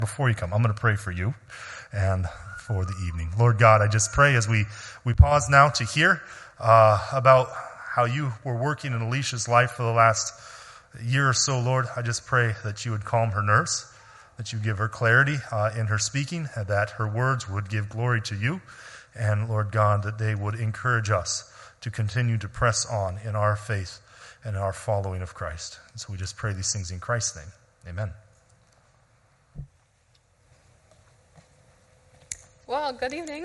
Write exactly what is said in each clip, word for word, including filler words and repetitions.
before you come, I'm going to pray for you and for the evening. Lord God, I just pray as we, we pause now to hear uh, about how you were working in Alicia's life for the last year or so, Lord. I just pray that you would calm her nerves, that you give her clarity uh, in her speaking, and that her words would give glory to you. And Lord God, that they would encourage us to continue to press on in our faith and our following of Christ. And so we just pray these things in Christ's name. Amen. Well, good evening.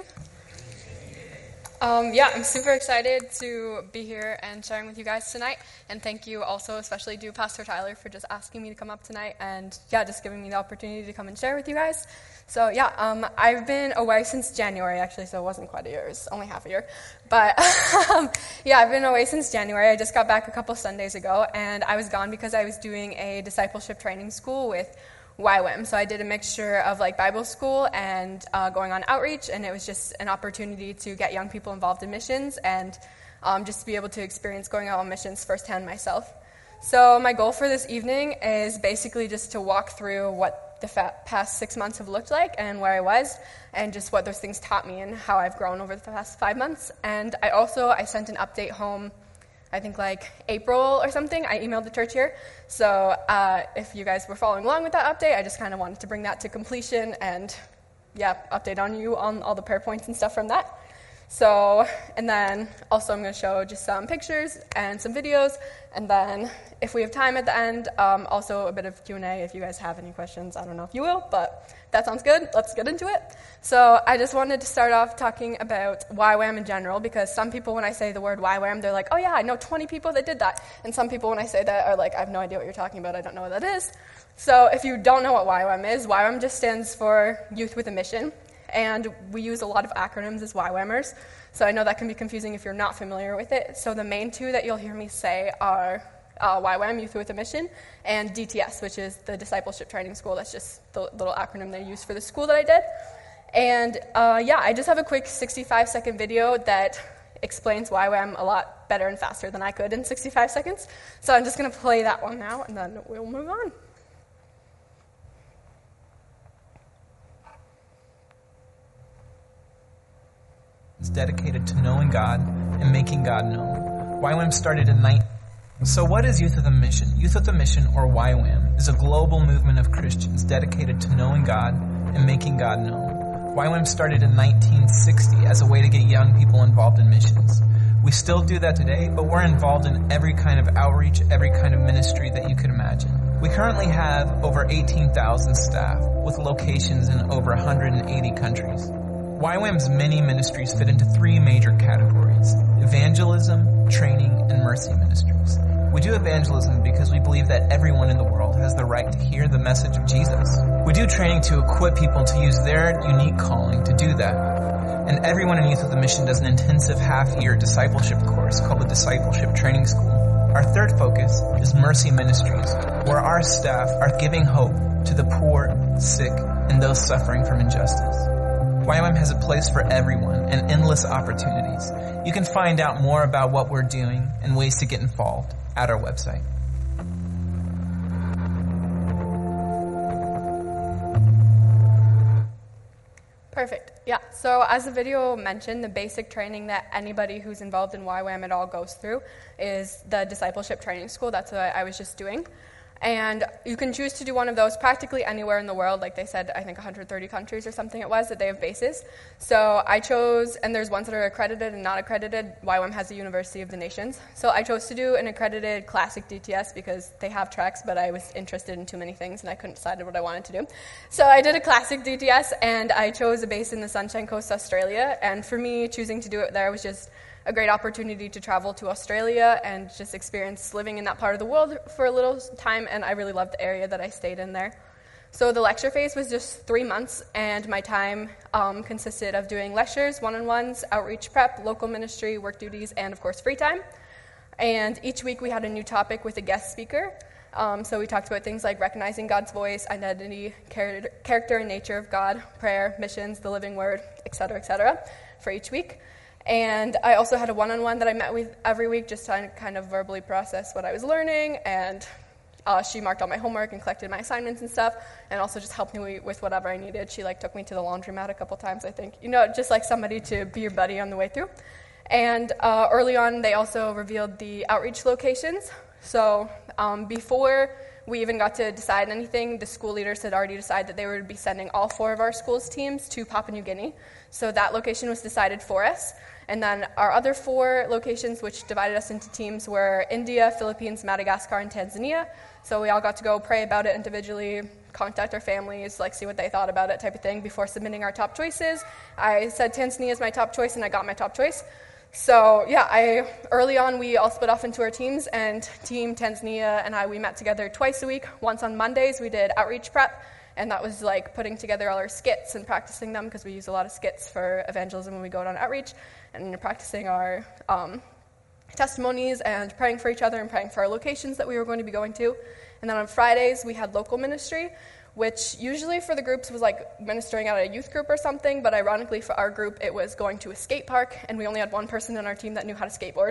Um, yeah, I'm super excited to be here and sharing with you guys tonight. And thank you also especially to Pastor Tyler for just asking me to come up tonight and, yeah, just giving me the opportunity to come and share with you guys. So, yeah, um, I've been away since January, actually, so it wasn't quite a year. It was only half a year. But, um, yeah, I've been away since January. I just got back a couple Sundays ago, and I was gone because I was doing a discipleship training school with Y WAM. So I did a mixture of like Bible school and uh, going on outreach, and it was just an opportunity to get young people involved in missions and um, just to be able to experience going out on missions firsthand myself. So my goal for this evening is basically just to walk through what the fa- past six months have looked like and where I was, and just what those things taught me and how I've grown over the past five months. And I also, I sent an update home I think like April or something. I emailed the church here. So uh, if you guys were following along with that update, I just kind of wanted to bring that to completion and, yeah, update on you on all the prayer points and stuff from that. So, and then also I'm going to show just some pictures and some videos. And then if we have time at the end, um, also a bit of Q and A if you guys have any questions. I don't know if you will, but that sounds good. Let's get into it. So I just wanted to start off talking about Y WAM in general, because some people, when I say the word Y WAM, they're like, oh yeah, I know twenty people that did that. And some people, when I say that, are like, I have no idea what you're talking about. I don't know what that is. So if you don't know what Y WAM is, Y WAM just stands for Youth with a Mission. And we use a lot of acronyms as Y WAMers. So I know that can be confusing if you're not familiar with it. So the main two that you'll hear me say are uh, Y WAM, Youth with a Mission, and D T S, which is the Discipleship Training School. That's just the little acronym they use for the school that I did. And uh, yeah, I just have a quick sixty-five second video that explains Y WAM a lot better and faster than I could in sixty-five seconds. So I'm just going to play that one now, and then we'll move on. It's dedicated to knowing God and making God known. Y WAM started in nineteen... So what is Youth with a Mission? Youth with a Mission, or Y WAM, is a global movement of Christians dedicated to knowing God and making God known. Y WAM started in nineteen sixty as a way to get young people involved in missions. We still do that today, but we're involved in every kind of outreach, every kind of ministry that you could imagine. We currently have over eighteen thousand staff with locations in over one hundred eighty countries. Y WAM's many ministries fit into three major categories: evangelism, training, and mercy ministries. We do evangelism because we believe that everyone in the world has the right to hear the message of Jesus. We do training to equip people to use their unique calling to do that. And everyone in Youth with a Mission does an intensive half-year discipleship course called the Discipleship Training School. Our third focus is mercy ministries, where our staff are giving hope to the poor, sick, and those suffering from injustice. Y WAM has a place for everyone and endless opportunities. You can find out more about what we're doing and ways to get involved at our website. Perfect. Yeah, so as the video mentioned, the basic training that anybody who's involved in Y WAM at all goes through is the Discipleship Training School. That's what I was just doing. And you can choose to do one of those practically anywhere in the world. Like they said, I think one hundred thirty countries or something it was that they have bases. So I chose, and there's ones that are accredited and not accredited. Y WAM has the University of the Nations. So I chose to do an accredited classic D T S because they have tracks, but I was interested in too many things and I couldn't decide what I wanted to do. So I did a classic D T S, and I chose a base in the Sunshine Coast, Australia. And for me, choosing to do it there was just a great opportunity to travel to Australia and just experience living in that part of the world for a little time, and I really loved the area that I stayed in there. So the lecture phase was just three months, and my time um, consisted of doing lectures, one-on-ones, outreach prep, local ministry, work duties, and, of course, free time. And each week we had a new topic with a guest speaker. Um, so we talked about things like recognizing God's voice, identity, char- character and nature of God, prayer, missions, the living word, et cetera, et cetera, for each week. And I also had a one-on-one that I met with every week just to kind of verbally process what I was learning and Uh, she marked all my homework and collected my assignments and stuff, and also just helped me with whatever I needed. She like took me to the laundromat a couple times, I think. You know, just like somebody to be your buddy on the way through. And uh, early on, they also revealed the outreach locations. So um, before we even got to decide anything, the school leaders had already decided that they would be sending all four of our schools' teams to Papua New Guinea. So that location was decided for us. And then our other four locations, which divided us into teams, were India, Philippines, Madagascar, and Tanzania. So we all got to go pray about it individually, contact our families, like see what they thought about it type of thing before submitting our top choices. I said Tanzania is my top choice, and I got my top choice. So yeah, I early on we all split off into our teams, and Team Tanzania and I, we met together twice a week. Once on Mondays, we did outreach prep, and that was like putting together all our skits and practicing them, because we use a lot of skits for evangelism when we go out on outreach, and practicing our um, testimonies and praying for each other and praying for our locations that we were going to be going to. And then on Fridays, we had local ministry, which usually for the groups was like ministering at a youth group or something, but ironically for our group, it was going to a skate park, and we only had one person on our team that knew how to skateboard.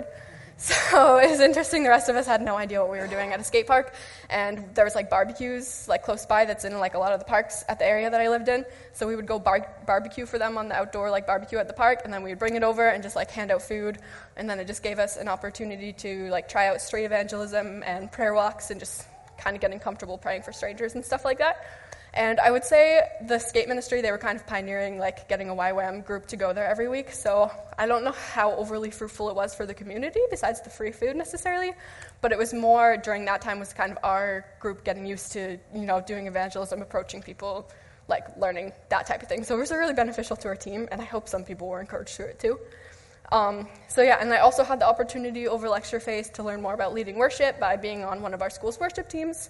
So it was interesting. The rest of us had no idea what we were doing at a skate park, and there was like barbecues like close by that's in like a lot of the parks at the area that I lived in. So we would go bar- barbecue for them on the outdoor like barbecue at the park, and then we would bring it over and just like hand out food, and then it just gave us an opportunity to like try out street evangelism and prayer walks and just kind of getting comfortable praying for strangers and stuff like that. And I would say the skate ministry, they were kind of pioneering, like, getting a Y WAM group to go there every week. So I don't know how overly fruitful it was for the community, besides the free food necessarily. But it was more, during that time, was kind of our group getting used to, you know, doing evangelism, approaching people, like, learning that type of thing. So it was really beneficial to our team, and I hope some people were encouraged through it too. Um, so yeah, and I also had the opportunity over lecture phase to learn more about leading worship by being on one of our school's worship teams.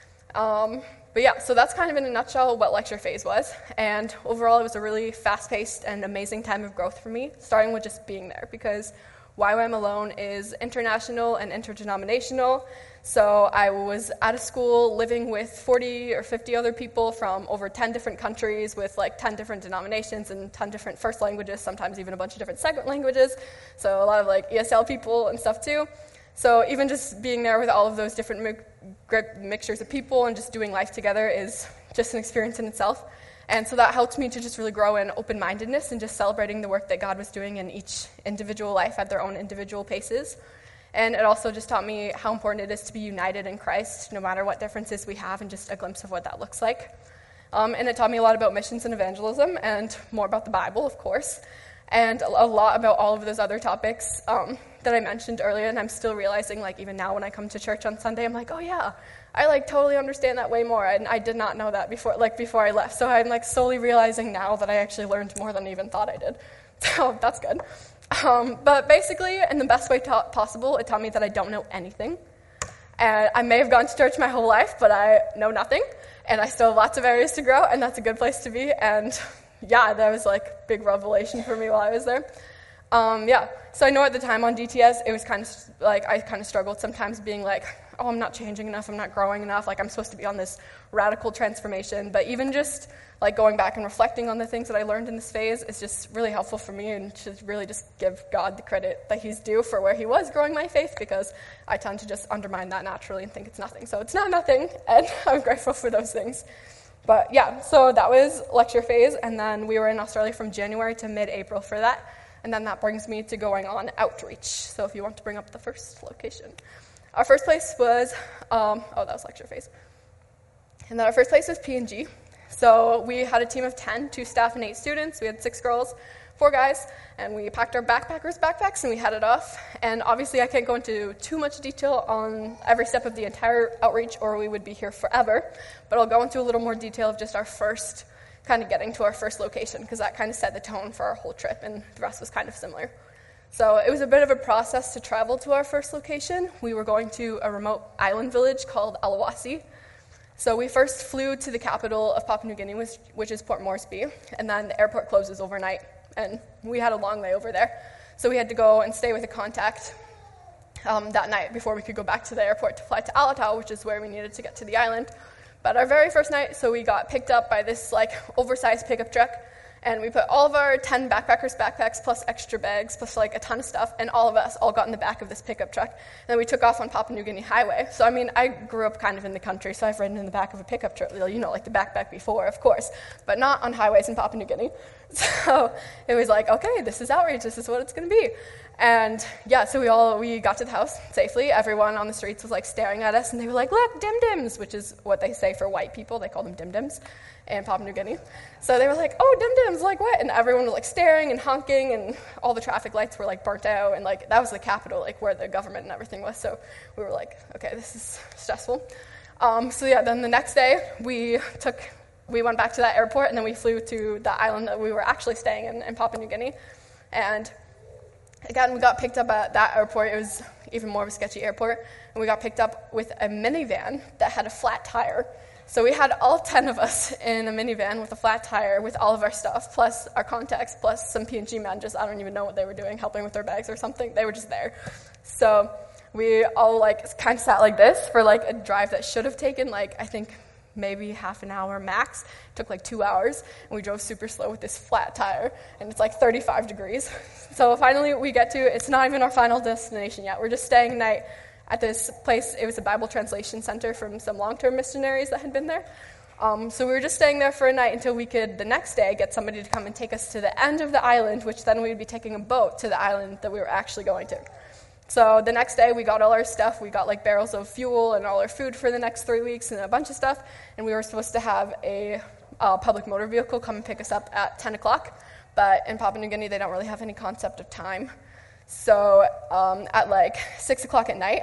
Um, but yeah, so that's kind of in a nutshell what lecture phase was. And overall, it was a really fast-paced and amazing time of growth for me, starting with just being there, because Y WAM alone is international and interdenominational. So I was at a school living with forty or fifty other people from over ten different countries with like ten different denominations and ten different first languages, sometimes even a bunch of different second languages. So a lot of like E S L people and stuff too. So even just being there with all of those different mi- mixtures of people and just doing life together is just an experience in itself. And so that helped me to just really grow in open-mindedness and just celebrating the work that God was doing in each individual life at their own individual paces. And it also just taught me how important it is to be united in Christ, no matter what differences we have, and just a glimpse of what that looks like. Um, and it taught me a lot about missions and evangelism, and more about the Bible, of course, and a lot about all of those other topics um, that I mentioned earlier. And I'm still realizing, like, even now when I come to church on Sunday, I'm like, oh yeah, I like totally understand that way more, and I did not know that before, like before I left. So I'm like slowly realizing now that I actually learned more than I even thought I did. So that's good. Um, but basically, in the best way ta- possible, it taught me that I don't know anything. And I may have gone to church my whole life, but I know nothing, and I still have lots of areas to grow, and that's a good place to be. And yeah, that was like big revelation for me while I was there. Um, yeah, so I know at the time on D T S, it was kind of like, I kind of struggled sometimes being like, oh, I'm not changing enough, I'm not growing enough, like I'm supposed to be on this radical transformation. But even just like going back and reflecting on the things that I learned in this phase is just really helpful for me, and to really just give God the credit that he's due for where he was growing my faith, because I tend to just undermine that naturally and think it's nothing. So it's not nothing, and I'm grateful for those things. But yeah, so that was lecture phase, and then we were in Australia from January to mid-April for that. And then that brings me to going on outreach. So if you want to bring up the first location. Our first place was, um, oh, that was lecture phase. And then our first place was P and G. So we had a team of ten, two staff and eight students. We had six girls, four guys, and we packed our backpackers' backpacks and we headed off. And obviously I can't go into too much detail on every step of the entire outreach, or we would be here forever. But I'll go into a little more detail of just our first kind of getting to our first location, because that kind of set the tone for our whole trip, and the rest was kind of similar. So it was a bit of a process to travel to our first location. We were going to a remote island village called Alawasi. So we first flew to the capital of Papua New Guinea, which, which is Port Moresby, and then the airport closes overnight, and we had a long layover there. So we had to go and stay with a contact um, that night before we could go back to the airport to fly to Alatau, which is where we needed to get to the island. But our very first night, so we got picked up by this like oversized pickup truck, And we put all of our ten backpackers' backpacks plus extra bags plus like a ton of stuff, and all of us all got in the back of this pickup truck. And then we took off on Papua New Guinea Highway. So, I mean, I grew up kind of in the country, so I've ridden in the back of a pickup truck, you know, like the backpack before, of course, but not on highways in Papua New Guinea. So it was like, okay, this is outreach. This is what it's going to be. And yeah, so we all, we got to the house safely. Everyone on the streets was like staring at us, and they were like, look, dim-dims, which is what they say for white people. They call them dim-dims in Papua New Guinea. So they were like, oh, dim-dims, like what? And everyone was like staring and honking, and all the traffic lights were like burnt out, and like that was the capital, like where the government and everything was. So we were like, okay, this is stressful. Um, so yeah, then the next day we took, we went back to that airport, and then we flew to the island that we were actually staying in, in Papua New Guinea. And again, we got picked up at that airport. It was even more of a sketchy airport. And we got picked up with a minivan that had a flat tire. So we had all ten of us in a minivan with a flat tire with all of our stuff, plus our contacts, plus some P and G men. Just, I don't even know what they were doing, helping with their bags or something. They were just there. So we all like kind of sat like this for like a drive that should have taken like, I think, maybe half an hour max. It took like two hours, and we drove super slow with this flat tire, and it's like thirty-five degrees. So finally we get to, it's not even our final destination yet. We're just staying a night at this place. It was a Bible translation center from some long-term missionaries that had been there. Um, so we were just staying there for a night until we could, the next day, get somebody to come and take us to the end of the island, which then we would be taking a boat to the island that we were actually going to. So the next day, we got all our stuff. We got like barrels of fuel and all our food for the next three weeks and a bunch of stuff. And we were supposed to have a uh, public motor vehicle come and pick us up at ten o'clock. But in Papua New Guinea, they don't really have any concept of time. So um, at like six o'clock at night,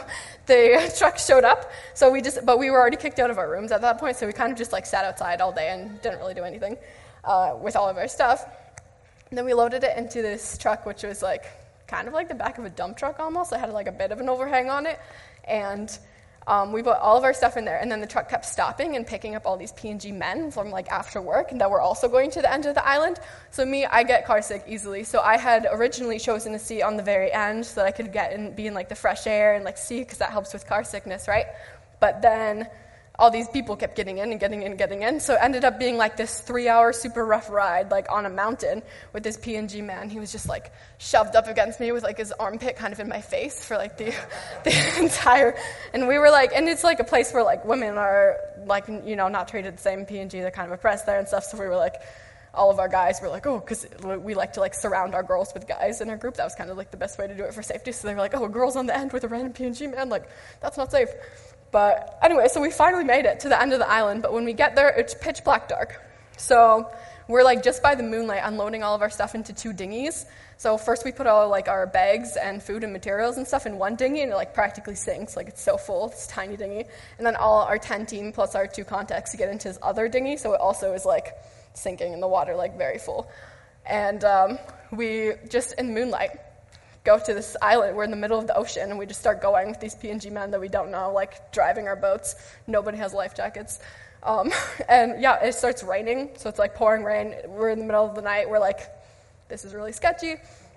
the truck showed up. So we just, but we were already kicked out of our rooms at that point. So we kind of just like sat outside all day and didn't really do anything uh, with all of our stuff. And then we loaded it into this truck, which was like kind of like the back of a dump truck almost. It had like a bit of an overhang on it. And um, we put all of our stuff in there. And then the truck kept stopping and picking up all these P and G men from like after work that were also going to the end of the island. So me, I get car sick easily. So I had originally chosen to seat on the very end so that I could get and be in like the fresh air and like see, because that helps with car sickness, right? But then all these people kept getting in and getting in and getting in. So it ended up being like this three-hour super rough ride, like on a mountain with this P and G man. He was just like shoved up against me with like his armpit kind of in my face for like the, the entire, and we were like, and it's like a place where like women are like, you know, not treated the same. P and G, they're kind of oppressed there and stuff. So we were like, all of our guys were like, oh, because we like to like surround our girls with guys in our group. That was kind of like the best way to do it for safety. So they were like, oh, a girl's on the end with a random P and G man. Like, that's not safe. But anyway, so we finally made it to the end of the island, but when we get there, it's pitch black dark. So we're like just by the moonlight unloading all of our stuff into two dinghies. So first we put all like our bags and food and materials and stuff in one dinghy, and it like practically sinks, like it's so full, this tiny dinghy. And then all our ten team plus our two contacts to get into this other dinghy, so it also is like sinking in the water, like very full. And um, we just in moonlight go to this island. We're in the middle of the ocean, and we just start going with these P and G men that we don't know, like driving our boats. Nobody has life jackets. Um, and yeah, it starts raining, so it's like pouring rain. We're in the middle of the night. We're like, this is really sketchy.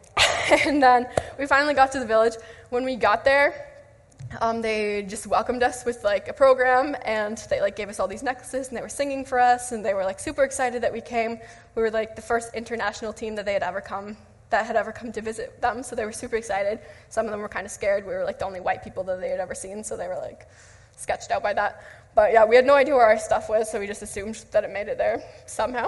And then we finally got to the village. When we got there, um, they just welcomed us with like a program, and they like gave us all these necklaces, and they were singing for us, and they were like super excited that we came. We were like the first international team that they had ever come that had ever come to visit them, so they were super excited. Some of them were kind of scared. We were like the only white people that they had ever seen, so they were like sketched out by that. But yeah, we had no idea where our stuff was, so we just assumed that it made it there somehow.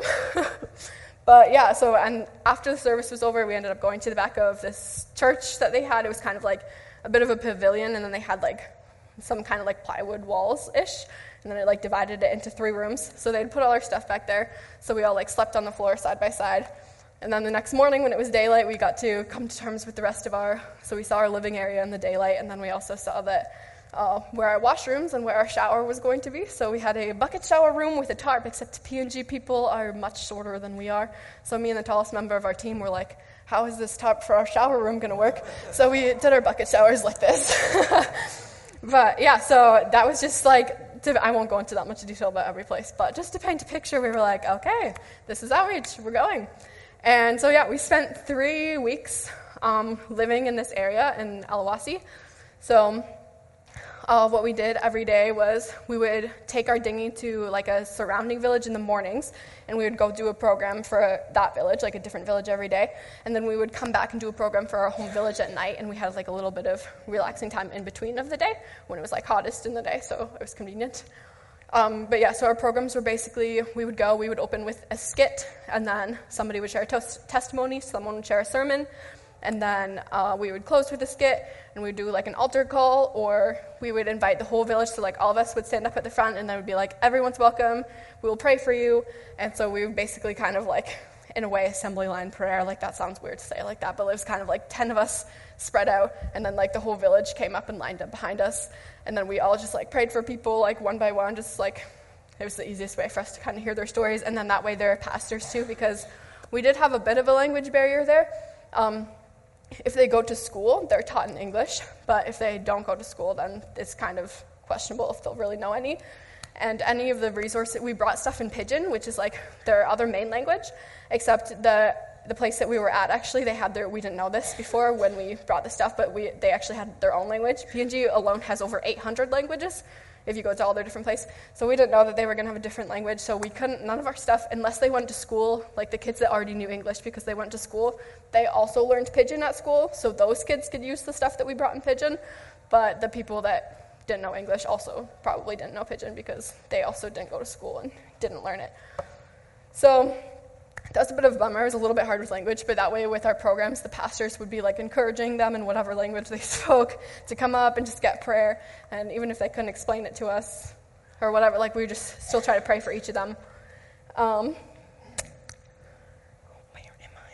But yeah, so and after the service was over, we ended up going to the back of this church that they had. It was kind of like a bit of a pavilion, and then they had like some kind of like plywood walls-ish, and then it like divided it into three rooms. So they'd put all our stuff back there, so we all like slept on the floor side by side. And then the next morning when it was daylight, we got to come to terms with the rest of our, so we saw our living area in the daylight, and then we also saw that uh, where our washrooms and where our shower was going to be. So we had a bucket shower room with a tarp, except P and G people are much shorter than we are. So me and the tallest member of our team were like, how is this tarp for our shower room going to work? So we did our bucket showers like this. But yeah, so that was just like, to, I won't go into that much detail about every place, but just to paint a picture, we were like, okay, this is outreach, we're going. And so, yeah, we spent three weeks um, living in this area in Alawasi. So uh, what we did every day was we would take our dinghy to like a surrounding village in the mornings, and we would go do a program for that village, like a different village every day, and then we would come back and do a program for our home village at night, and we had like a little bit of relaxing time in between of the day when it was like hottest in the day, so it was convenient. Um, but yeah, so our programs were basically, we would go, we would open with a skit, and then somebody would share a tos- testimony, someone would share a sermon, and then uh, we would close with a skit, and we would do like an altar call, or we would invite the whole village, so like all of us would stand up at the front, and then would be like, everyone's welcome, we will pray for you, and so we would basically kind of like, in a way, assembly line prayer, like that sounds weird to say like that, but it was kind of like ten of us spread out, and then like the whole village came up and lined up behind us, and then we all just like prayed for people like one by one, just like, it was the easiest way for us to kind of hear their stories, and then that way they're pastors too, because we did have a bit of a language barrier there. Um, If they go to school, they're taught in English, but if they don't go to school, then it's kind of questionable if they'll really know any. And any of the resources, we brought stuff in Pidgin, which is like their other main language, except the the place that we were at, actually, they had their, we didn't know this before when we brought the stuff, but we they actually had their own language. P N G alone has over eight hundred languages, if you go to all their different places. So we didn't know that they were going to have a different language, so we couldn't, none of our stuff, unless they went to school, like the kids that already knew English because they went to school, they also learned Pidgin at school, so those kids could use the stuff that we brought in Pidgin, but the people that didn't know English also probably didn't know Pidgin because they also didn't go to school and didn't learn it. So that was a bit of a bummer. It was a little bit hard with language, but that way with our programs, the pastors would be like encouraging them in whatever language they spoke to come up and just get prayer. And even if they couldn't explain it to us or whatever, like we would just still try to pray for each of them. Um, where am I?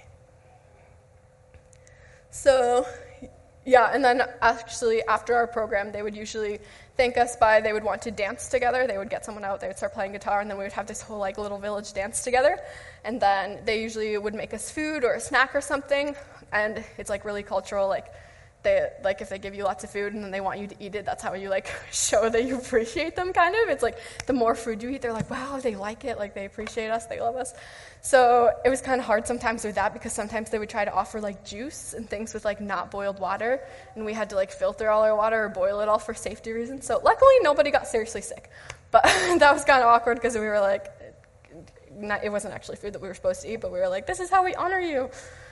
So, yeah, and then actually after our program, they would usually thank us by, they would want to dance together. They would get someone out, they would start playing guitar, and then we would have this whole like little village dance together. And then they usually would make us food or a snack or something, and it's like really cultural, like they like if they give you lots of food and then they want you to eat it, that's how you like show that you appreciate them, kind of. It's like the more food you eat, they're like, wow, they like it, like they appreciate us, they love us. So it was kind of hard sometimes with that because sometimes they would try to offer like juice and things with like not boiled water, and we had to like filter all our water or boil it all for safety reasons. So luckily nobody got seriously sick, but that was kind of awkward because we were like, not, it wasn't actually food that we were supposed to eat, but we were like, this is how we honor you.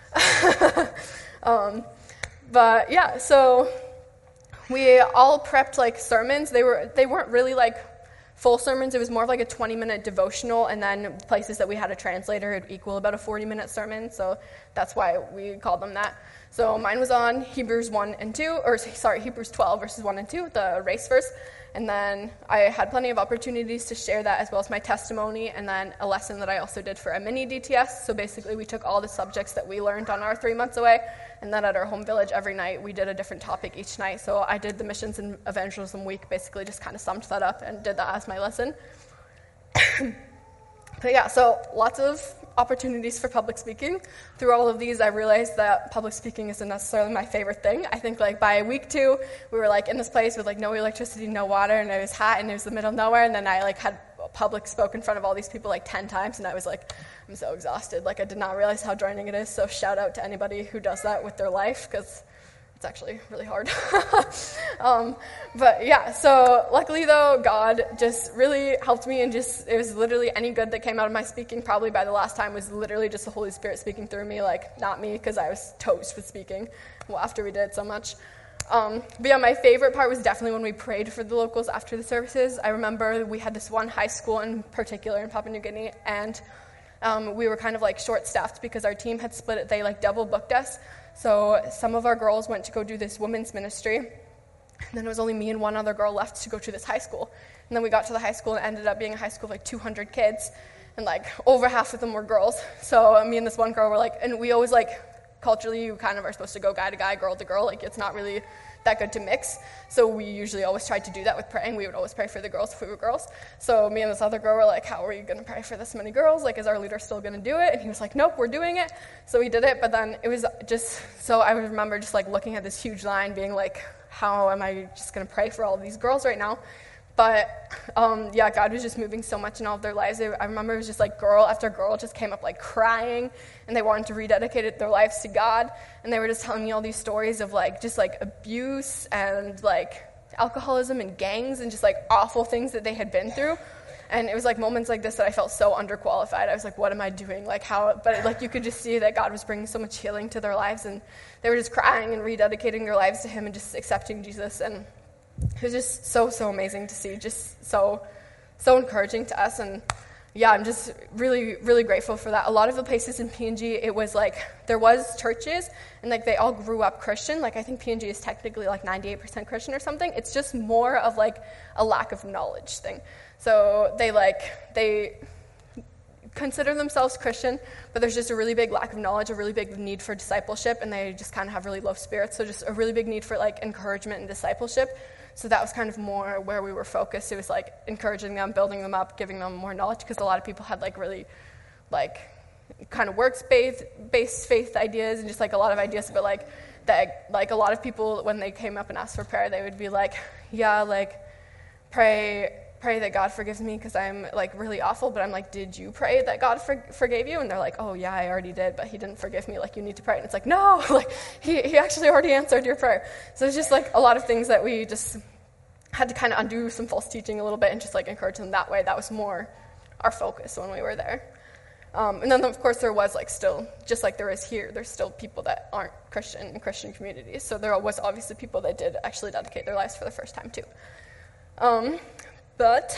um, But yeah, so we all prepped like sermons. They were they weren't really like full sermons. It was more of like a twenty minute devotional, and then places that we had a translator would equal about a forty minute sermon. So that's why we called them that. So mine was on Hebrews one and two, or sorry, Hebrews twelve verses one and two, the race verse. And then I had plenty of opportunities to share that as well as my testimony, and then a lesson that I also did for a mini D T S. So basically we took all the subjects that we learned on our three months away, and then at our home village every night we did a different topic each night. So I did the Missions and Evangelism Week, basically just kind of summed that up and did that as my lesson. But yeah, so lots of opportunities for public speaking. Through all of these, I realized that public speaking isn't necessarily my favorite thing. I think like by week two, we were like in this place with like no electricity, no water, and it was hot, and it was the middle of nowhere, and then I like had public spoke in front of all these people like ten times, and I was like, I'm so exhausted. Like I did not realize how draining it is, so shout out to anybody who does that with their life, because it's actually really hard. um, but yeah, so luckily though, God just really helped me, and just, it was literally any good that came out of my speaking probably by the last time was literally just the Holy Spirit speaking through me, like not me, because I was toast with speaking well, after we did so much. Um, but yeah, my favorite part was definitely when we prayed for the locals after the services. I remember we had this one high school in particular in Papua New Guinea, and um, we were kind of like short-staffed because our team had split it. They like double booked us. So some of our girls went to go do this women's ministry, and then it was only me and one other girl left to go to this high school. And then we got to the high school and it ended up being a high school of like two hundred kids, and like over half of them were girls. So me and this one girl were like, and we always like, culturally you kind of are supposed to go guy to guy, girl to girl, like it's not really that good to mix. So we usually always tried to do that with praying. We would always pray for the girls if we were girls. So me and this other girl were like, how are you going to pray for this many girls? Like, is our leader still going to do it? And he was like, nope, we're doing it. So we did it, but then it was just, so I remember just like looking at this huge line being like, how am I just going to pray for all of these girls right now? But, um, yeah, God was just moving so much in all of their lives. I remember it was just like girl after girl just came up like crying, and they wanted to rededicate their lives to God. And they were just telling me all these stories of like just like abuse and like alcoholism and gangs and just like awful things that they had been through. And it was like moments like this that I felt so underqualified. I was like, what am I doing? Like how, but like you could just see that God was bringing so much healing to their lives, and they were just crying and rededicating their lives to him and just accepting Jesus. And it was just so, so amazing to see, just so, so encouraging to us. And yeah, I'm just really, really grateful for that. A lot of the places in P N G, it was like, there was churches, and like they all grew up Christian. Like I think P N G is technically like ninety-eight percent Christian or something. It's just more of like a lack of knowledge thing. So they like, they consider themselves Christian, but there's just a really big lack of knowledge, a really big need for discipleship, and they just kind of have really low spirits. So just a really big need for like encouragement and discipleship. So that was kind of more where we were focused. It was like encouraging them, building them up, giving them more knowledge, because a lot of people had like really like kind of works-based based faith ideas, and just like a lot of ideas about like that, like a lot of people when they came up and asked for prayer, they would be like, yeah, like pray pray that God forgives me because I'm like really awful. But I'm like, did you pray that God for- forgave you? And they're like, oh yeah, I already did, but he didn't forgive me. Like, you need to pray. And it's like, no, like he, he actually already answered your prayer. So it's just like a lot of things that we just had to kind of undo some false teaching a little bit and just like encourage them that way. That was more our focus when we were there. Um, and then of course there was like still, just like there is here, there's still people that aren't Christian in Christian communities. So there was obviously people that did actually dedicate their lives for the first time too. Um, But,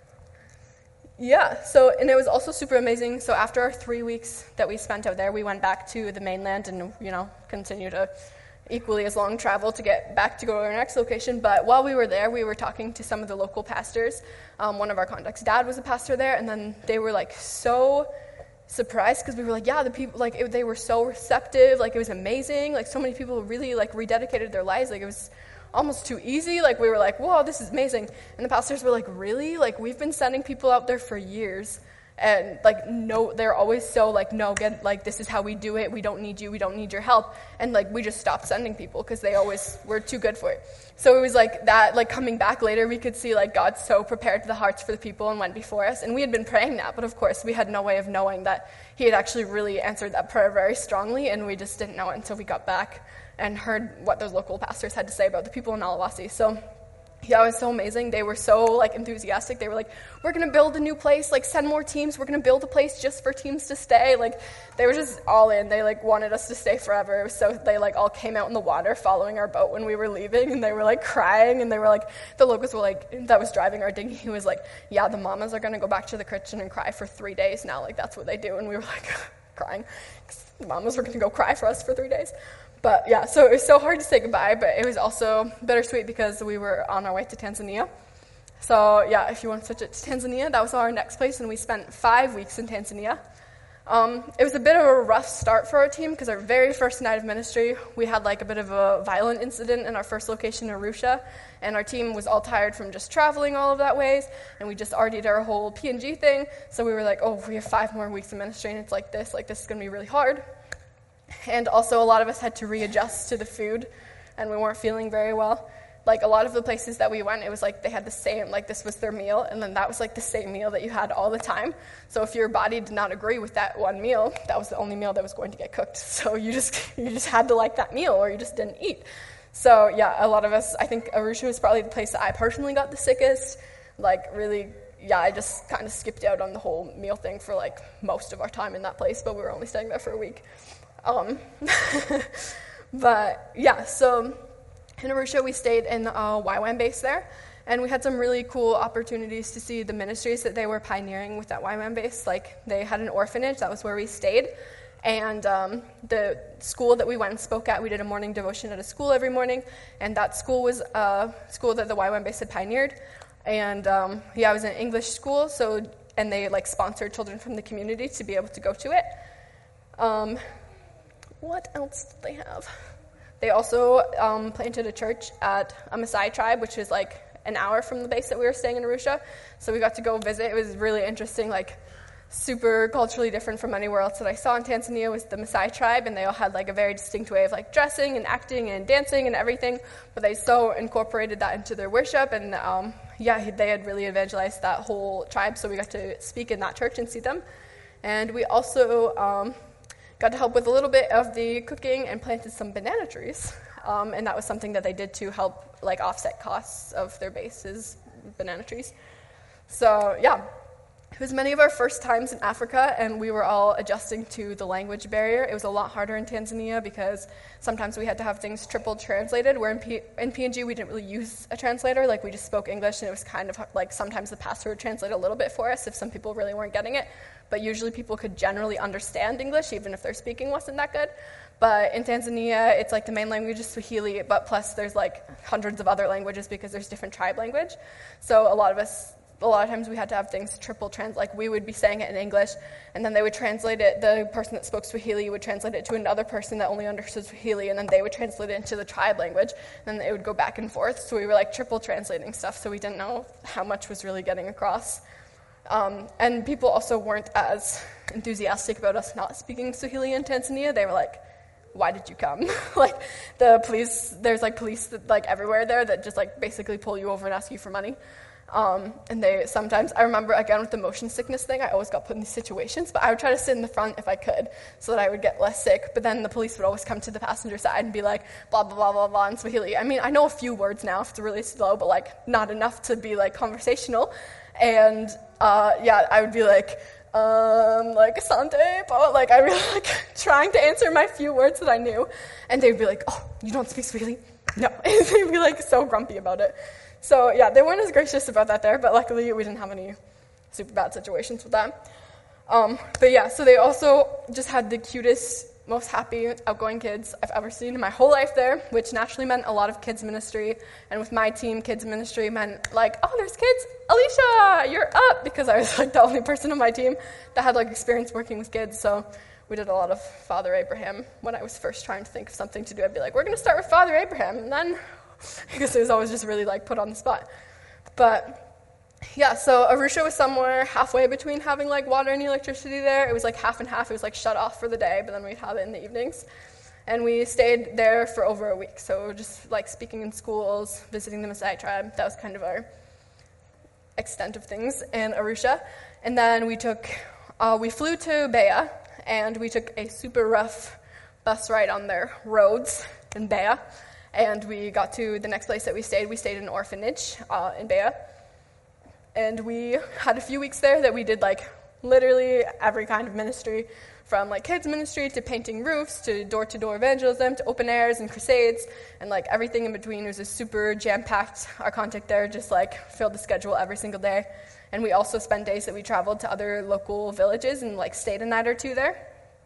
yeah, so, and it was also super amazing. So after our three weeks that we spent out there, we went back to the mainland and, you know, continue to equally as long travel to get back to go to our next location. But while we were there, we were talking to some of the local pastors. Um, one of our contacts' dad was a pastor there, and then they were, like, so surprised because we were like, yeah, the people, like, it, they were so receptive. Like, it was amazing. Like, so many people really, like, rededicated their lives. Like, it was almost too easy. Like, we were like, whoa, this is amazing. And the pastors were like, really? Like, we've been sending people out there for years, and like, no, they're always so like, no, get, like, this is how we do it. We don't need you. We don't need your help. And like, we just stopped sending people because they always were too good for it. So it was like that, like coming back later, we could see like God so prepared the hearts for the people and went before us. And we had been praying that, but of course we had no way of knowing that he had actually really answered that prayer very strongly. And we just didn't know it until we got back and heard what those local pastors had to say about the people in Alawasi. So yeah, it was so amazing. They were so like enthusiastic. They were like, we're going to build a new place, like send more teams. We're going to build a place just for teams to stay. Like, they were just all in. They like wanted us to stay forever. It was so they like all came out in the water following our boat when we were leaving, and they were like crying, and they were like, the locals were like, that was driving our dinghy, he was like, yeah, the mamas are going to go back to the kitchen and cry for three days now. Like, that's what they do. And we were like crying because the mamas were going to go cry for us for three days. But yeah, so it was so hard to say goodbye, but it was also bittersweet because we were on our way to Tanzania. So yeah, if you want to switch it to Tanzania, that was our next place, and we spent five weeks in Tanzania. Um, it was a bit of a rough start for our team because our very first night of ministry, we had like a bit of a violent incident in our first location in Arusha, and our team was all tired from just traveling all of that ways, and we just already did our whole P N G thing. So we were like, oh, we have five more weeks of ministry, and it's like this, like this is going to be really hard. And also a lot of us had to readjust to the food, and we weren't feeling very well. Like, a lot of the places that we went, it was like they had the same, like this was their meal, and then that was like the same meal that you had all the time. So if your body did not agree with that one meal, that was the only meal that was going to get cooked. So you just you just had to like that meal, or you just didn't eat. So yeah, a lot of us, I think Arusha was probably the place that I personally got the sickest. Like, really, yeah, I just kind of skipped out on the whole meal thing for like most of our time in that place, but we were only staying there for a week. Um, but yeah, so in Arusha we stayed in a Y WAM base there, and we had some really cool opportunities to see the ministries that they were pioneering with that Y WAM base. Like, they had an orphanage, that was where we stayed, and um, the school that we went and spoke at, we did a morning devotion at a school every morning, and that school was a school that the Y WAM base had pioneered. And um, yeah, it was an English school, so and they like sponsored children from the community to be able to go to it. Um, What else did they have? They also um, planted a church at a Maasai tribe, which is like an hour from the base that we were staying in Arusha. So we got to go visit. It was really interesting, like super culturally different from anywhere else that I saw in Tanzania was the Maasai tribe, and they all had like a very distinct way of like dressing and acting and dancing and everything. But they so incorporated that into their worship, and um, yeah, they had really evangelized that whole tribe. So we got to speak in that church and see them. And we also Um, got to help with a little bit of the cooking and planted some banana trees um, and that was something that they did to help like offset costs of their bases, banana trees. So yeah, it was many of our first times in Africa, and we were all adjusting to the language barrier. It was a lot harder in Tanzania because sometimes we had to have things triple translated, where in, P- in P N G we didn't really use a translator. Like, we just spoke English, and it was kind of like sometimes the pastor would translate a little bit for us if some people really weren't getting it. But usually people could generally understand English, even if their speaking wasn't that good. But in Tanzania, it's like the main language is Swahili, but plus there's like hundreds of other languages because there's different tribe language. So a lot of us A lot of times we had to have things triple translate. Like, we would be saying it in English, and then they would translate it. The person that spoke Swahili would translate it to another person that only understood Swahili, and then they would translate it into the tribe language, and then it would go back and forth. So we were like triple translating stuff, so we didn't know how much was really getting across. Um, and people also weren't as enthusiastic about us not speaking Swahili in Tanzania. They were like, why did you come? Like, the police, there's like police that, like everywhere there that just like basically pull you over and ask you for money. Um, and they sometimes, I remember, again, with the motion sickness thing, I always got put in these situations, but I would try to sit in the front if I could so that I would get less sick. But then the police would always come to the passenger side and be like, blah, blah, blah, blah, blah, in Swahili. I mean, I know a few words now if it's really slow, but, like, not enough to be, like, conversational. And, uh, yeah, I would be like, um, like, asante, but, like, I really, like, trying to answer my few words that I knew. And they would be like, oh, you don't speak Swahili? No. And they'd be, like, so grumpy about it. So, yeah, they weren't as gracious about that there, but luckily we didn't have any super bad situations with that. Um, but, yeah, so they also just had the cutest, most happy, outgoing kids I've ever seen in my whole life there, which naturally meant a lot of kids ministry. And with my team, kids ministry meant, like, oh, there's kids. Alicia, you're up, because I was, like, the only person on my team that had, like, experience working with kids. So we did a lot of Father Abraham. When I was first trying to think of something to do, I'd be like, we're going to start with Father Abraham, and then... because it was always just really, like, put on the spot. But, yeah, so Arusha was somewhere halfway between having, like, water and electricity there. It was, like, half and half. It was, like, shut off for the day, but then we'd have it in the evenings. And we stayed there for over a week. So just, like, speaking in schools, visiting the Maasai tribe. That was kind of our extent of things in Arusha. And then we took, uh, we flew to Beya, and we took a super rough bus ride on their roads in Beya. And we got to the next place that we stayed. We stayed in an orphanage uh, in Beya. And we had a few weeks there that we did, like, literally every kind of ministry, from, like, kids ministry to painting roofs to door-to-door evangelism to open airs and crusades and, like, everything in between. It was a super jam-packed. Our contact there just, like, filled the schedule every single day. And we also spent days that we traveled to other local villages and, like, stayed a night or two there.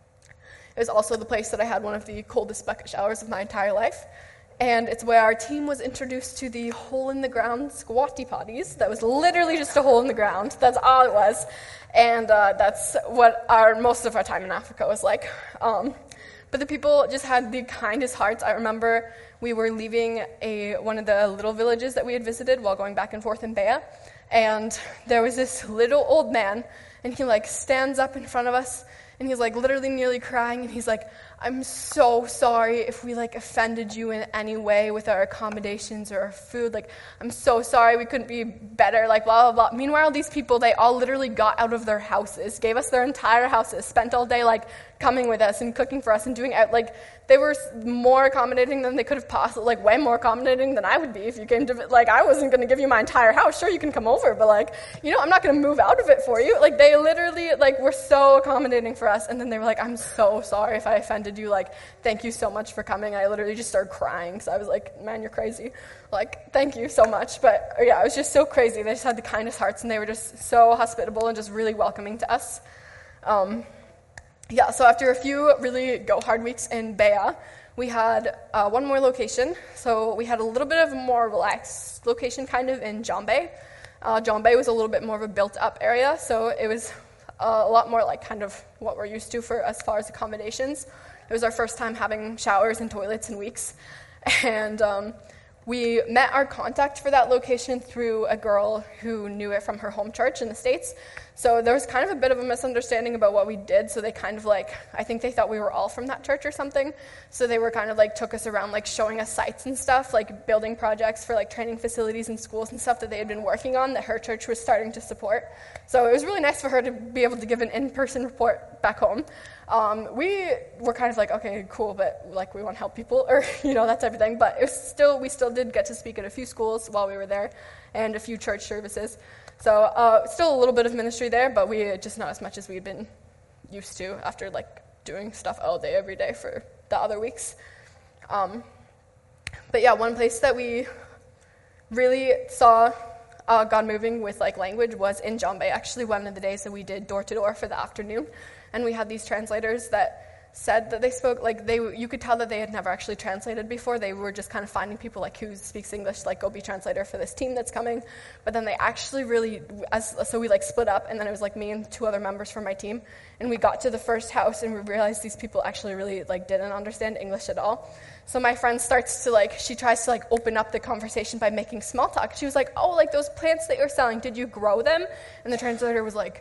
It was also the place that I had one of the coldest bucket showers of my entire life. And it's where our team was introduced to the hole-in-the-ground squatty potties. That was literally just a hole in the ground. That's all it was. And uh, that's what our most of our time in Africa was like. Um, but the people just had the kindest hearts. I remember we were leaving a one of the little villages that we had visited while going back and forth in Beya. And there was this little old man, and he, like, stands up in front of us, and he's, like, literally nearly crying, and he's like, I'm so sorry if we, like, offended you in any way with our accommodations or our food. Like, I'm so sorry we couldn't be better, like, blah, blah, blah. Meanwhile, these people, they all literally got out of their houses, gave us their entire houses, spent all day, like, coming with us and cooking for us and doing, like, they were more accommodating than they could have possibly, like, way more accommodating than I would be if you came to, like, I wasn't going to give you my entire house. Sure, you can come over, but, like, you know, I'm not going to move out of it for you. Like, they literally, like, were so accommodating for us, and then they were like, I'm so sorry if I offended you, like, thank you so much for coming. I literally just started crying, because I was like, man, you're crazy. Like, thank you so much. But, yeah, it was just so crazy. They just had the kindest hearts, and they were just so hospitable and just really welcoming to us. Um... Yeah, so after a few really go-hard weeks in Beya, we had uh, one more location. So we had a little bit of a more relaxed location kind of in Jombe. Uh, Jombe was a little bit more of a built-up area, so it was uh, a lot more like kind of what we're used to for as far as accommodations. It was our first time having showers and toilets in weeks. And um, we met our contact for that location through a girl who knew it from her home church in the States. So there was kind of a bit of a misunderstanding about what we did. So they kind of like, I think they thought we were all from that church or something. So they were kind of like took us around like showing us sites and stuff, like building projects for like training facilities and schools and stuff that they had been working on that her church was starting to support. So it was really nice for her to be able to give an in-person report back home. Um, we were kind of like, okay, cool, but like we want to help people or, you know, that type of thing. But it was still, we still did get to speak at a few schools while we were there and a few church services. So uh, still a little bit of ministry there, but we just not as much as we'd been used to after like doing stuff all day, every day for the other weeks. Um, but yeah, one place that we really saw uh, God moving with like language was in John Bay. Actually, one of the days that we did door to door for the afternoon, and we had these translators that said that they spoke, like, they, you could tell that they had never actually translated before. They were just kind of finding people, like, who speaks English, like, go be translator for this team that's coming. But then they actually really, as so we, like, split up, and then it was, like, me and two other members from my team. And we got to the first house, and we realized these people actually really, like, didn't understand English at all. So my friend starts to, like, she tries to, like, open up the conversation by making small talk. She was like, oh, like, those plants that you're selling, did you grow them? And the translator was like,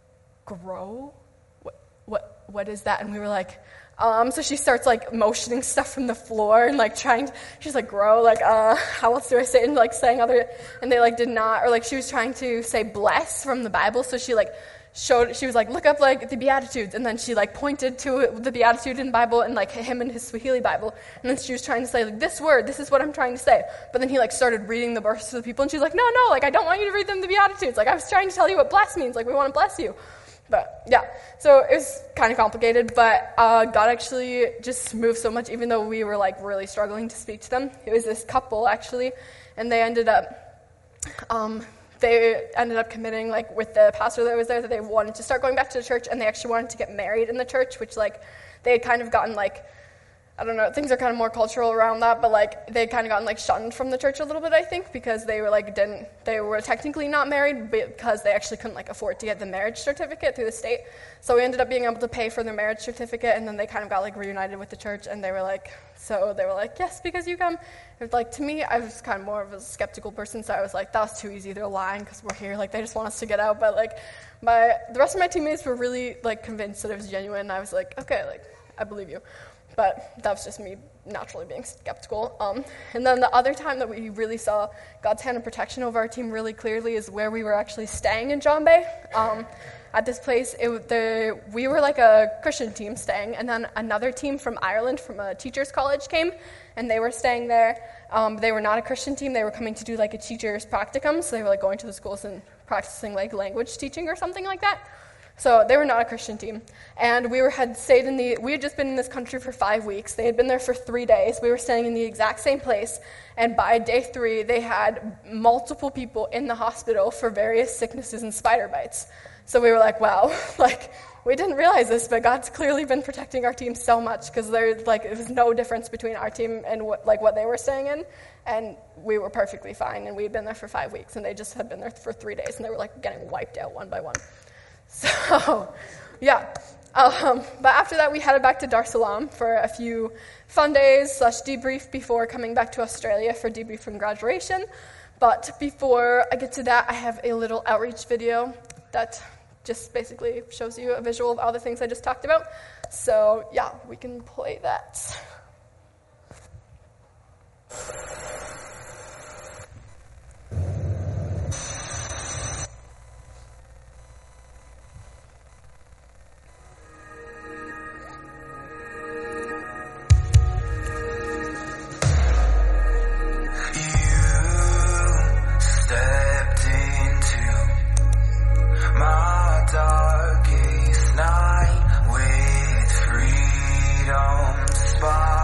grow? What, what? What is that? And we were like, um, so she starts like motioning stuff from the floor and like trying to, she's like, grow, like, uh, how else do I say it? And like saying other, and they like did not, or like she was trying to say bless from the Bible. So she like showed, she was like, look up like the Beatitudes. And then she like pointed to the Beatitude in the Bible and like him in his Swahili Bible. And then she was trying to say like, this word, this is what I'm trying to say. But then he like started reading the verse to the people and she's like, no, no, like I don't want you to read them the Beatitudes. Like I was trying to tell you what bless means. Like we want to bless you. But, yeah, so it was kind of complicated, but uh, God actually just moved so much, even though we were, like, really struggling to speak to them. It was this couple, actually, and they ended up, um, they ended up committing, like, with the pastor that was there, that they wanted to start going back to the church, and they actually wanted to get married in the church, which, like, they had kind of gotten, like, I don't know, things are kind of more cultural around that, but, like, they had kind of gotten, like, shunned from the church a little bit, I think, because they were, like, didn't, they were technically not married because they actually couldn't, like, afford to get the marriage certificate through the state. So we ended up being able to pay for their marriage certificate, and then they kind of got, like, reunited with the church, and they were, like, so they were, like, yes, because you come. It was, like, to me, I was kind of more of a skeptical person, so I was, like, that was too easy. They're lying because we're here. Like, they just want us to get out. But, like, my, the rest of my teammates were really, like, convinced that it was genuine. I was, like, okay, like, I believe you. But that was just me naturally being skeptical. Um, and then the other time that we really saw God's hand of protection over our team really clearly is where we were actually staying in John Bay. Um, at this place, it, the, we were like a Christian team staying, and then another team from Ireland from a teacher's college came, and they were staying there. Um, they were not a Christian team. They were coming to do like a teacher's practicum, so they were like going to the schools and practicing like language teaching or something like that. So they were not a Christian team. And we were had stayed in the, we had just been in this country for five weeks. They had been there for three days. We were staying in the exact same place. And by day three, they had multiple people in the hospital for various sicknesses and spider bites. So we were like, wow, like, we didn't realize this, but God's clearly been protecting our team so much because there's like, there was no difference between our team and what, like what they were staying in. And we were perfectly fine. And we had been there for five weeks. And they just had been there for three days. And they were like getting wiped out one by one. So, yeah, um, but after that we headed back to Dar es Salaam for a few fun days slash debrief before coming back to Australia for debrief from graduation. But before I get to that, I have a little outreach video that just basically shows you a visual of all the things I just talked about. So, yeah, we can play that. Darkest night with freedom to spy.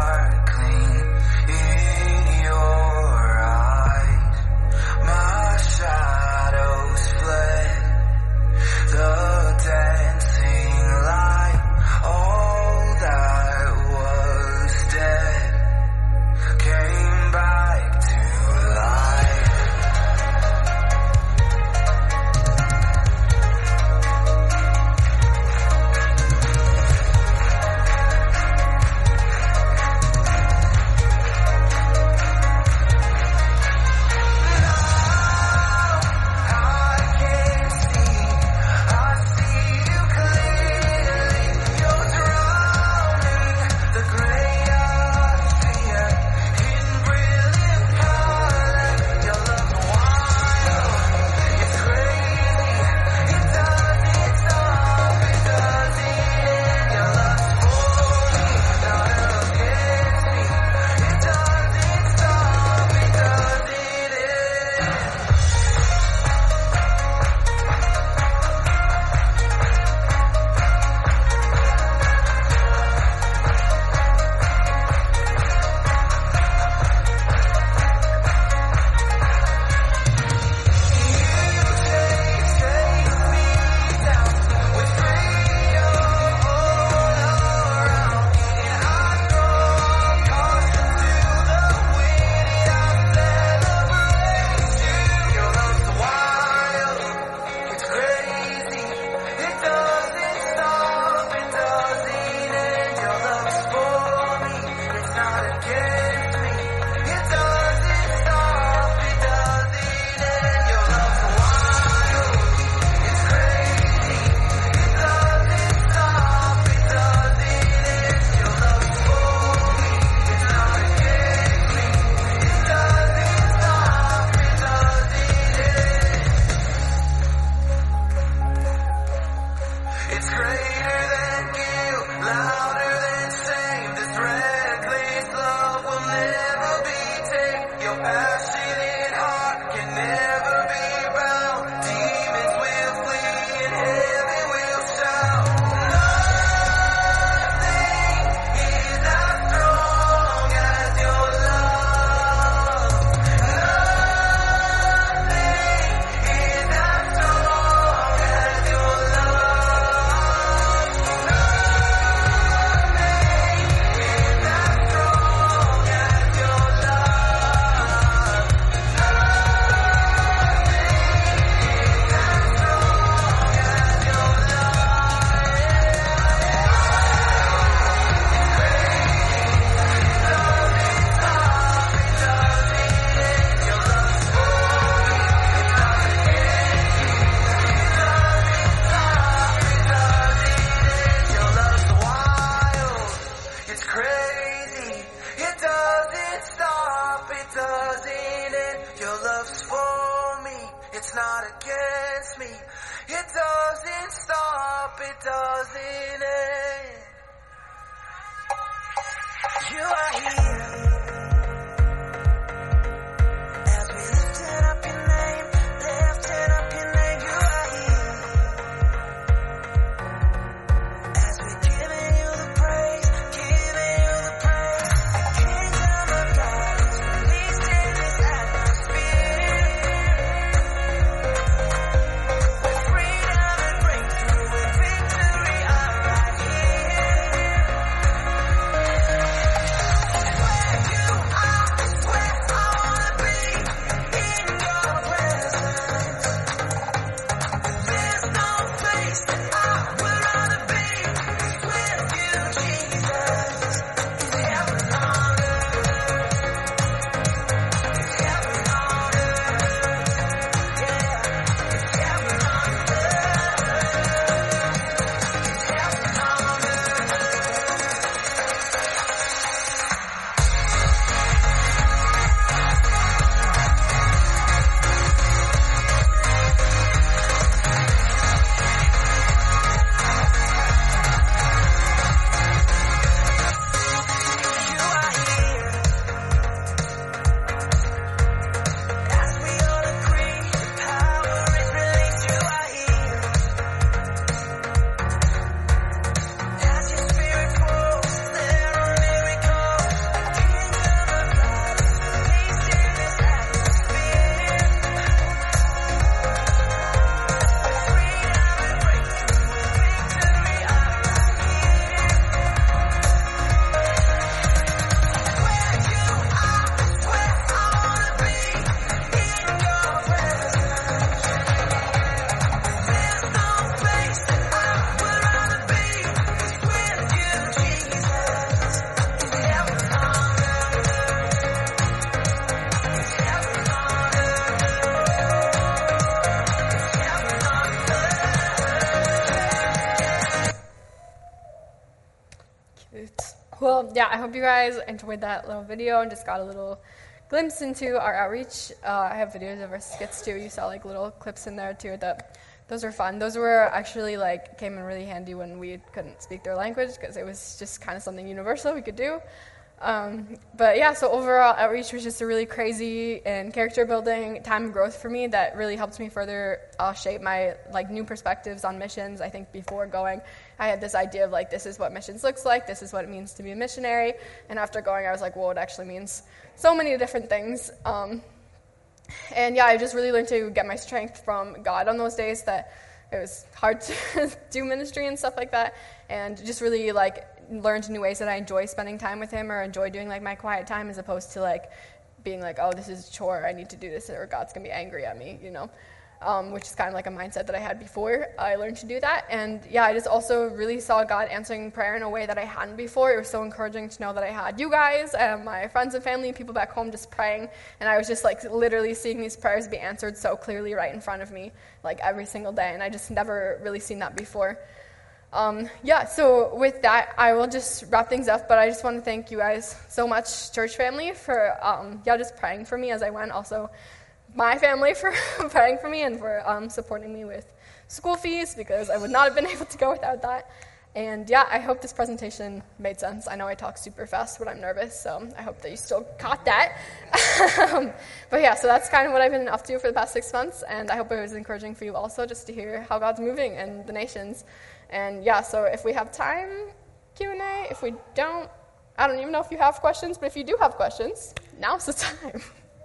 Oops. Well, yeah, I hope you guys enjoyed that little video and just got a little glimpse into our outreach. Uh, I have videos of our skits too. You saw like little clips in there too. That those are fun. Those were actually like came in really handy when we couldn't speak their language because it was just kind of something universal we could do. Um, but yeah, so overall outreach was just a really crazy and character building time of growth for me that really helped me further uh, shape my like new perspectives on missions. I think before going, I had this idea of like, this is what missions looks like, this is what it means to be a missionary, and after going I was like, well, it actually means so many different things. Um, and yeah, I just really learned to get my strength from God on those days that it was hard to do ministry and stuff like that, and just really like learned new ways that I enjoy spending time with him or enjoy doing like my quiet time as opposed to like being like, oh, this is a chore, I need to do this or God's gonna be angry at me, you know, um, which is kind of like a mindset that I had before I learned to do that. And yeah, I just also really saw God answering prayer in a way that I hadn't before. It was so encouraging to know that I had you guys and my friends and family, people back home just praying, and I was just like literally seeing these prayers be answered so clearly right in front of me like every single day, and I just never really seen that before. Um, yeah, so with that, I will just wrap things up, but I just want to thank you guys so much, church family, for, um, yeah, just praying for me as I went. Also, my family for praying for me and for um, supporting me with school fees, because I would not have been able to go without that. And yeah, I hope this presentation made sense. I know I talk super fast, but I'm nervous, so I hope that you still caught that. um, but yeah, so that's kind of what I've been up to for the past six months, and I hope it was encouraging for you also just to hear how God's moving in the nations. And yeah, so if we have time, Q and A. If we don't, I don't even know if you have questions, but if you do have questions, now's the time.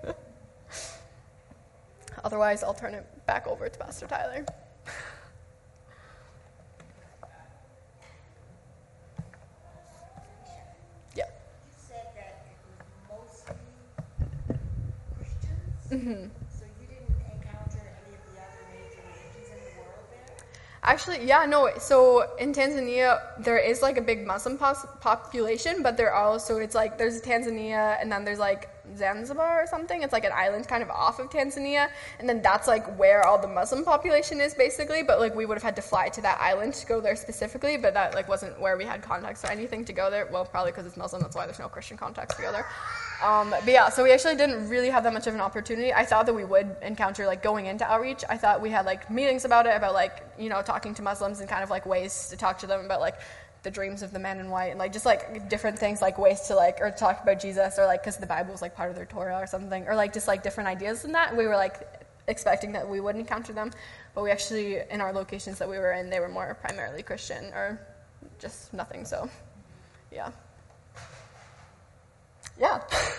Otherwise, I'll turn it back over to Pastor Tyler. Yeah. You said that it was mostly Christians. Mm-hmm. So you didn't encounter any of the other major religions in the world there? Actually, yeah, no. So in Tanzania, there is like a big Muslim pos- population, but there are also, it's like there's Tanzania and then there's like Zanzibar or something. It's like an island kind of off of Tanzania, and then that's like where all the Muslim population is basically. But like we would have had to fly to that island to go there specifically, but that like wasn't where we had contacts or anything to go there. Well, probably because it's Muslim, that's why there's no Christian contacts to go there. Um, but yeah, so we actually didn't really have that much of an opportunity. I thought that we would encounter, like, going into outreach. I thought we had, like, meetings about it, about, like, you know, talking to Muslims and kind of, like, ways to talk to them about, like, the dreams of the man in white and, like, just, like, different things, like, ways to, like, or talk about Jesus or, like, because the Bible was, like, part of their Torah or something, or, like, just, like, different ideas than that. We were, like, expecting that we would encounter them, but we actually, in our locations that we were in, they were more primarily Christian or just nothing, so, yeah. Yeah.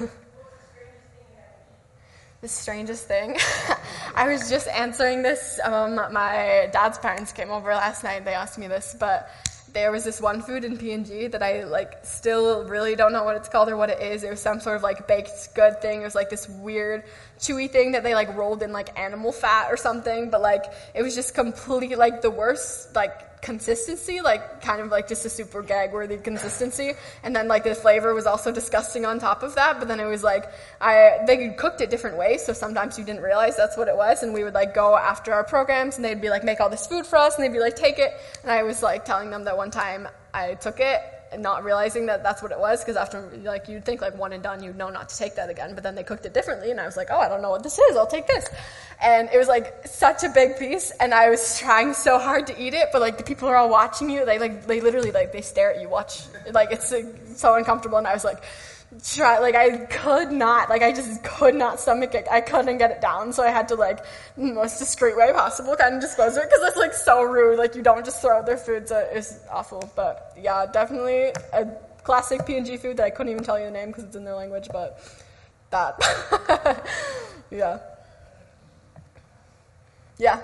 The strangest thing. I was just answering this. Um, my dad's parents came over last night. They asked me this, but there was this one food in P N G that I like still really don't know what it's called or what it is. It was some sort of like baked good thing. It was like this weird chewy thing that they like rolled in like animal fat or something. But like it was just complete like the worst like consistency, like kind of like just a super gag worthy consistency, and then like the flavor was also disgusting on top of that. But then it was like I they cooked it different ways, so sometimes you didn't realize that's what it was, and we would like go after our programs and they'd be like, make all this food for us, and they'd be like, take it. And I was like telling them that one time I took it and not realizing that that's what it was, because after like you'd think like one and done you'd know not to take that again, but then they cooked it differently and I was like, oh, I don't know what this is, I'll take this. And it was like such a big piece, and I was trying so hard to eat it, but like the people are all watching you, they like they literally like they stare at you, watch, like it's like, so uncomfortable, and I was like try like I could not like I just could not stomach it. I couldn't get it down, so I had to like in the most discreet way possible kind of dispose of it, because it's like so rude, like you don't just throw out their food, so it's awful. But yeah, definitely a classic P N G food that I couldn't even tell you the name because it's in their language, but that yeah yeah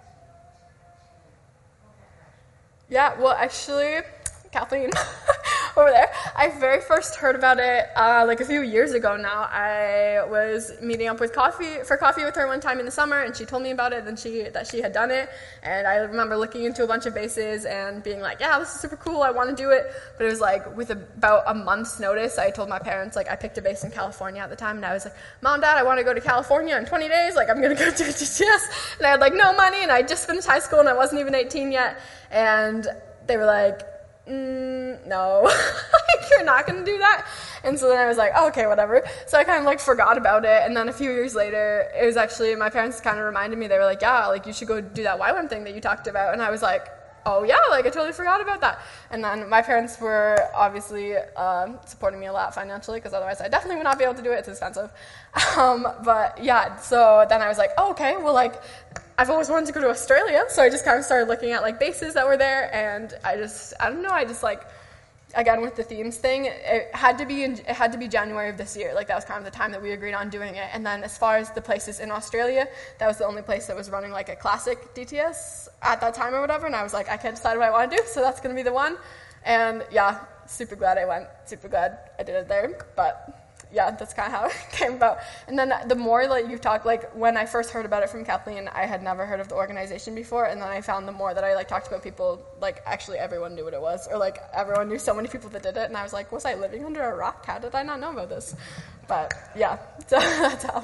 Yeah, well, actually, Kathleen over there. I very first heard about it uh, like a few years ago now. I was meeting up with coffee for coffee with her one time in the summer, and she told me about it. Then she that she had done it, and I remember looking into a bunch of bases and being like, "Yeah, this is super cool. I want to do it." But it was like with about a month's notice. I told my parents like I picked a base in California at the time, and I was like, "Mom, Dad, I want to go to California in twenty days. Like I'm gonna go do a D T S." And I had like no money, and I just finished high school, and I wasn't even eighteen yet, and they were like, mm, no, like, you're not going to do that. And so then I was like, oh, okay, whatever. So I kind of like forgot about it. And then a few years later, it was actually, my parents kind of reminded me, they were like, yeah, like you should go do that Y WAM thing that you talked about. And I was like, oh yeah, like I totally forgot about that. And then my parents were obviously um, supporting me a lot financially, because otherwise I definitely would not be able to do it. It's expensive. Um, but yeah, so then I was like, oh, okay, well like, I've always wanted to go to Australia, so I just kind of started looking at like bases that were there, and I just, I don't know, I just like, again with the themes thing, it had to be in, it had to be January of this year, like that was kind of the time that we agreed on doing it. And then as far as the places in Australia, that was the only place that was running like a classic D T S at that time or whatever, and I was like, I can't decide what I want to do, so that's going to be the one. And yeah, super glad I went, super glad I did it there, but yeah, that's kind of how it came about. And then the more like you talk, like when I first heard about it from Kathleen, I had never heard of the organization before, and then I found the more that I like talked about people, like actually everyone knew what it was, or like everyone knew so many people that did it, and I was like, was I living under a rock? How did I not know about this? But yeah, so that's how.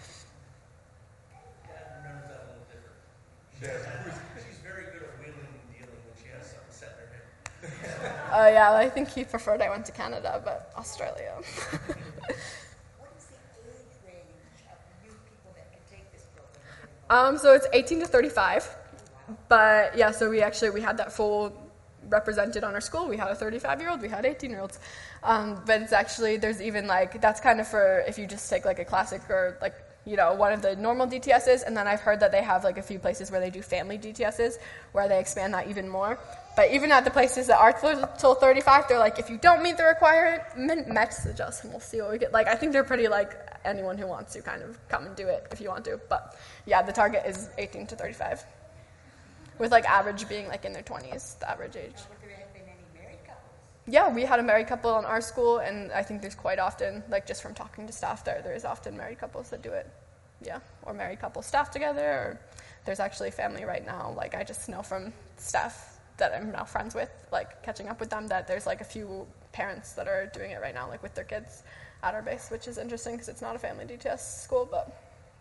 She's very good at wheeling and dealing when she has something set in her head. Oh uh, yeah, I think he preferred I went to Canada, but Australia. What is the age range of youth people that can take this program? Um, so it's eighteen to thirty-five, but yeah, so we actually, we had that full represented on our school. We had a thirty-five-year-old, we had eighteen-year-olds, um, but it's actually, there's even like, that's kind of for if you just take like a classic or like, you know, one of the normal D T Ss, and then I've heard that they have like a few places where they do family D T Ss, where they expand that even more. But even at the places that are till thirty-five, they're like, if you don't meet the requirement, message us and we'll see what we get. Like, I think they're pretty like anyone who wants to kind of come and do it if you want to. But yeah, the target is eighteen to thirty-five, with like average being like in their twenties, the average age. Would there have been any married couples? Yeah, we had a married couple in our school, and I think there's quite often, like just from talking to staff there, there's often married couples that do it. Yeah, or married couples staff together, or there's actually a family right now, like I just know from staff that I'm now friends with, like catching up with them, that there's like a few parents that are doing it right now, like with their kids at our base, which is interesting because it's not a family D T S school, but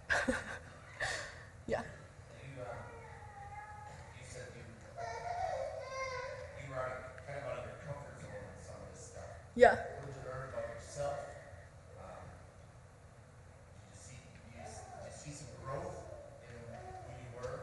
yeah. You, uh, you said you, you were kind of out of your comfort zone with some of this stuff. Yeah. What did you learn about yourself? Um, did you see, did you, did you see some growth in who you were?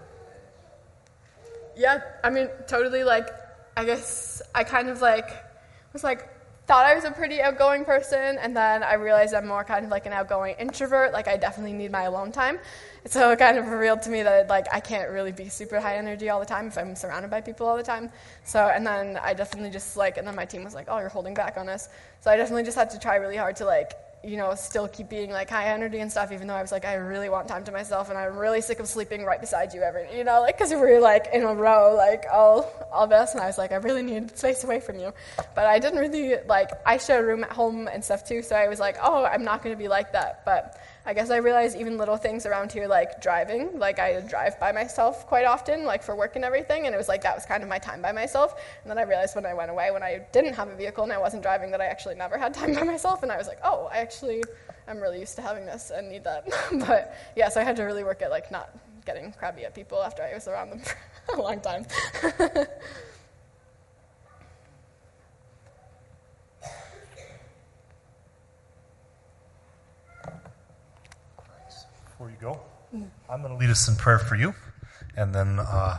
Yeah, I mean, totally, like, I guess I kind of, like, was, like, thought I was a pretty outgoing person, and then I realized I'm more kind of, like, an outgoing introvert. Like, I definitely need my alone time. And so it kind of revealed to me that, like, I can't really be super high energy all the time if I'm surrounded by people all the time. So, and then I definitely just, like, and then my team was like, oh, you're holding back on us. So I definitely just had to try really hard to, like, you know, still keep being like high energy and stuff, even though I was like, I really want time to myself, and I'm really sick of sleeping right beside you every, you know, like, because we were like in a row, like all, all of us, and I was like, I really need space away from you. But I didn't really, like, I shared a room at home and stuff too, so I was like, oh, I'm not going to be like that. But I guess I realized even little things around here, like driving, like I drive by myself quite often, like for work and everything, and it was like that was kind of my time by myself. And then I realized when I went away, when I didn't have a vehicle and I wasn't driving, that I actually never had time by myself, and I was like, oh, I actually am really used to having this and need that. But yeah, so I had to really work at like not getting crabby at people after I was around them for a long time. Before you go, I'm going to lead us in prayer for you, and then uh,